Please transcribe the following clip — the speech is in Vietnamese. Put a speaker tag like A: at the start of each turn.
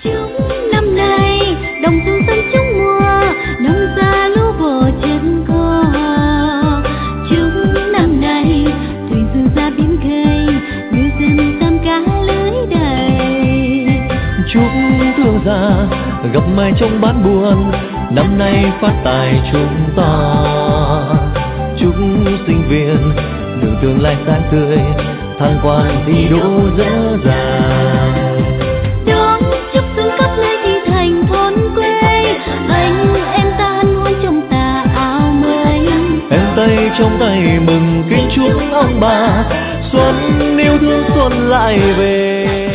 A: Chúc năm nay đồng xuân xanh chúc mùa, nông gia lúa bồ chân cò. Chúc năm nay thuyền xuân ra biển khơi, ngư dân tôm cá lưới đầy.
B: Chúc thương gia gặp mai trong bán buồn, năm nay phát tài chúng ta. Chúc sinh viên đường tương lai sáng tươi, thăng quan thi đỗ dễ dàng.
A: Đón chúc xuân khắp nơi thị thành thôn quê, anh em ta hân hoan trong tà áo mới.
B: Em tay trong tay mừng kính chúc ông bà, xuân yêu thương xuân lại về.